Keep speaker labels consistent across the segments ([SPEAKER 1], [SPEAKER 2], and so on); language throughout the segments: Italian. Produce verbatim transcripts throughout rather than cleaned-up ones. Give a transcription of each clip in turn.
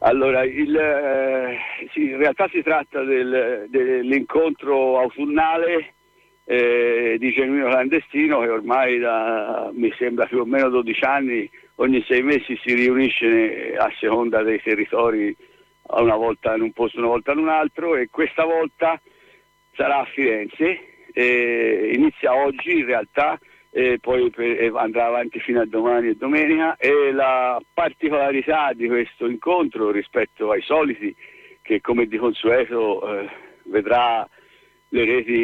[SPEAKER 1] Allora, il, eh, sì, in realtà si tratta del, dell'incontro autunnale eh, di Genuino Clandestino, che ormai da, mi sembra più o meno dodici anni, ogni sei mesi si riunisce a seconda dei territori, una volta in un posto, una volta in un altro, e questa volta sarà a Firenze, eh, inizia oggi in realtà, e poi per, andrà avanti fino a domani e domenica, e la particolarità di questo incontro rispetto ai soliti, che come di consueto eh, vedrà le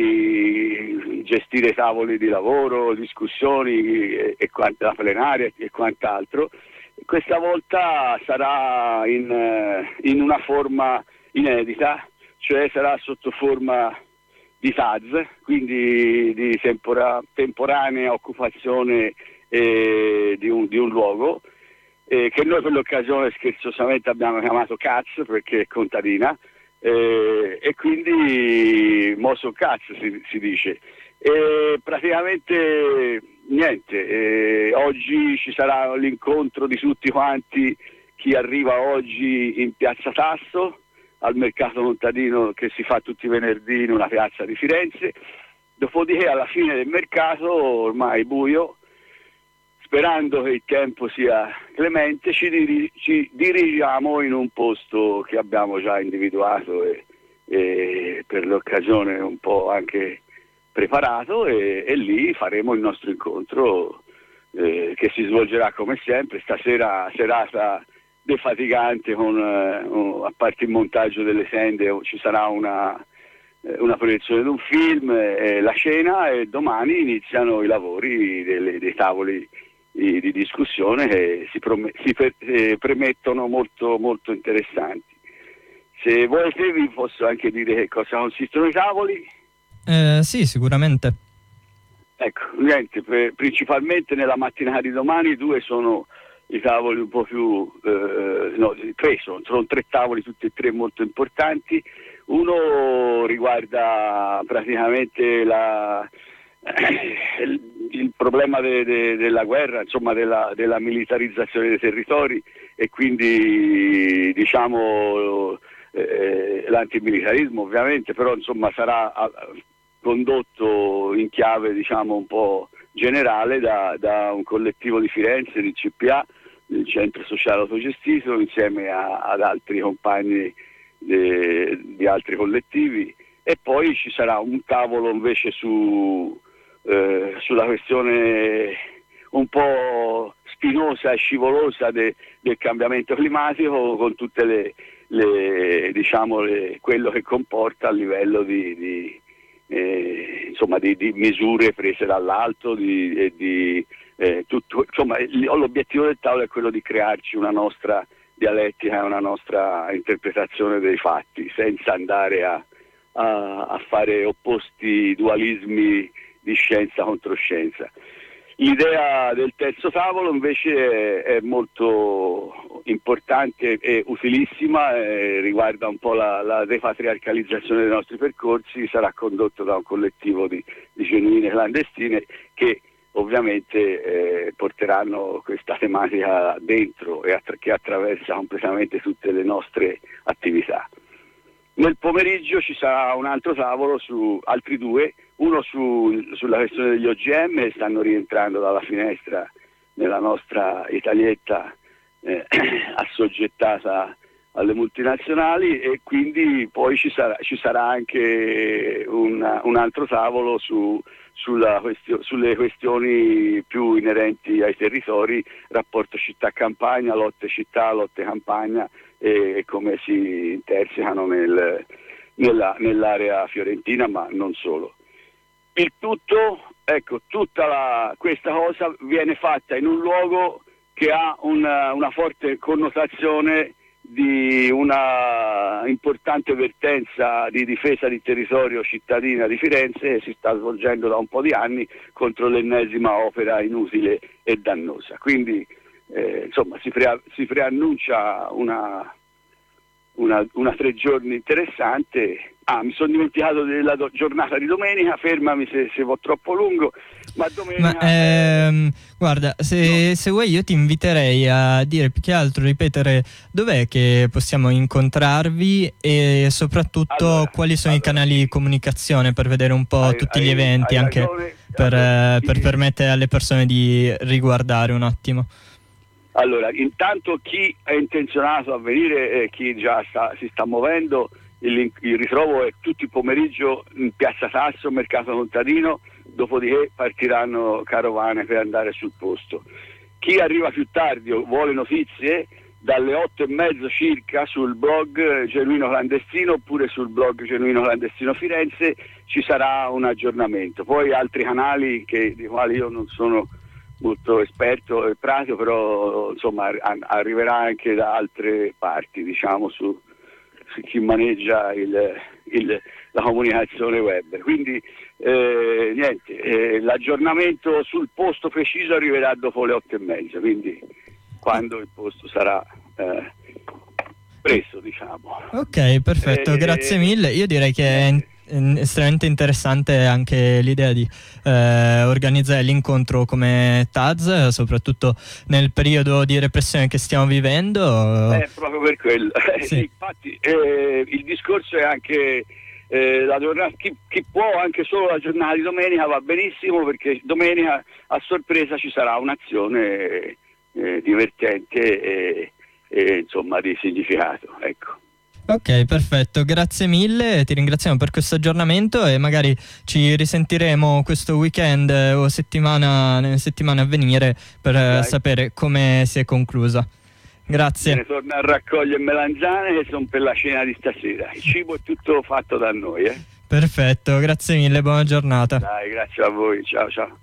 [SPEAKER 1] reti gestire tavoli di lavoro, discussioni e, e quant- la plenaria e quant'altro, questa volta sarà in, in una forma inedita, cioè sarà sotto forma di T A Z, quindi di tempora, temporanea occupazione eh, di, un, di un luogo, eh, che noi per l'occasione scherzosamente abbiamo chiamato Caz perché è contadina, eh, e quindi Moso Caz si, si dice. E praticamente niente, eh, oggi ci sarà l'incontro di tutti quanti, chi arriva oggi in Piazza Tasso, al mercato contadino che si fa tutti i venerdì in una piazza di Firenze. Dopodiché alla fine del mercato, ormai buio, sperando che il tempo sia clemente, ci, diri- ci dirigiamo in un posto che abbiamo già individuato e, e per l'occasione un po' anche preparato, e, e lì faremo il nostro incontro eh, che si svolgerà come sempre. Stasera serata defatigante con, eh, a parte il montaggio delle tende, ci sarà una, eh, una proiezione di un film, eh, la cena, e domani iniziano i lavori delle, dei tavoli di, di discussione che si, prom- si per- eh, premettono molto, molto interessanti. Se volete vi posso anche dire che cosa consistono i tavoli.
[SPEAKER 2] Eh, sì, sicuramente.
[SPEAKER 1] Ecco, niente, per, principalmente nella mattinata di domani due sono i tavoli un po' più, eh, no, tre sono, sono tre tavoli, tutti e tre molto importanti. Uno riguarda praticamente la, eh, il, il problema de, de, della guerra, insomma della, della militarizzazione dei territori, e quindi diciamo eh, l'antimilitarismo ovviamente, però insomma sarà a, condotto in chiave diciamo un po' generale da, da un collettivo di Firenze, il C P A, il Centro Sociale Autogestito, insieme a, ad altri compagni de, di altri collettivi. E poi ci sarà un tavolo invece su, eh, sulla questione un po' spinosa e scivolosa de, del cambiamento climatico, con tutte le, le diciamo le, quello che comporta a livello di, di eh, insomma di, di misure prese dall'alto, di, e di eh, tutto, insomma l'obiettivo del tavolo è quello di crearci una nostra dialettica, una nostra interpretazione dei fatti, senza andare a, a, a fare opposti dualismi di scienza contro scienza. L'idea del terzo tavolo invece è, è molto importante e utilissima, eh, riguarda un po' la, la depatriarcalizzazione dei nostri percorsi. Sarà condotto da un collettivo di, di genuine clandestine che ovviamente eh, porteranno questa tematica dentro e attra- che attraversa completamente tutte le nostre attività. Nel pomeriggio ci sarà un altro tavolo su altri due, uno su, sulla questione degli O G M, stanno rientrando dalla finestra nella nostra Italietta eh, assoggettata alle multinazionali, e quindi poi ci sarà, ci sarà anche un, un altro tavolo su, sulla questio, sulle questioni più inerenti ai territori, rapporto città-campagna, lotte città, lotte campagna, e, e come si intersecano nel, nella, nell'area fiorentina, ma non solo. Il tutto, ecco, tutta la, questa cosa viene fatta in un luogo che ha una, una forte connotazione di una importante vertenza di difesa di territorio cittadina di Firenze, che si sta svolgendo da un po' di anni contro l'ennesima opera inutile e dannosa. Quindi eh, insomma si, pre- si preannuncia una, una, una tre giorni interessante. Ah, mi sono dimenticato della do- giornata di domenica, fermami se, se va troppo lungo, ma domenica...
[SPEAKER 2] Ma ehm, guarda, se, no. se vuoi io ti inviterei a dire più che altro, ripetere dov'è che possiamo incontrarvi e soprattutto
[SPEAKER 1] allora,
[SPEAKER 2] quali sono allora, i canali di comunicazione per vedere un po'
[SPEAKER 1] hai,
[SPEAKER 2] tutti
[SPEAKER 1] hai,
[SPEAKER 2] gli eventi, anche
[SPEAKER 1] ragione,
[SPEAKER 2] per,
[SPEAKER 1] allora,
[SPEAKER 2] per
[SPEAKER 1] sì.
[SPEAKER 2] permettere alle persone di riguardare un attimo.
[SPEAKER 1] Allora, intanto chi è intenzionato a venire e chi già sta, si sta muovendo, il, il ritrovo è tutto il pomeriggio in Piazza Tasso, Mercato Contadino, dopodiché partiranno carovane per andare sul posto. Chi arriva più tardi o vuole notizie, dalle otto e mezzo circa sul blog Genuino Clandestino oppure sul blog Genuino Clandestino Firenze ci sarà un aggiornamento. Poi altri canali che, di quali io non sono molto esperto e pratico, però insomma arriverà anche da altre parti, diciamo, su, su chi maneggia il, il, la comunicazione web. Quindi eh, niente, eh, l'aggiornamento sul posto preciso arriverà dopo le otto e mezza, quindi quando il posto sarà eh, preso, diciamo.
[SPEAKER 2] Ok, perfetto, eh, grazie mille. Io direi che è estremamente interessante anche l'idea di eh, organizzare l'incontro come T A Z, soprattutto nel periodo di repressione che stiamo vivendo.
[SPEAKER 1] Eh, proprio per quello. Sì. Infatti eh, il discorso è anche eh, la giornata, chi, chi può anche solo la giornata di domenica va benissimo, perché domenica a sorpresa ci sarà un'azione eh, divertente e, e insomma di significato, ecco.
[SPEAKER 2] Ok, perfetto, grazie mille, ti ringraziamo per questo aggiornamento e magari ci risentiremo questo weekend o settimana, nelle settimane a venire per Dai. sapere come si è conclusa. Grazie.
[SPEAKER 1] Ne torno a raccogliere melanzane che sono per la cena di stasera. Il cibo è tutto fatto da noi, eh?
[SPEAKER 2] Perfetto, grazie mille, buona giornata.
[SPEAKER 1] Dai, grazie a voi, ciao ciao.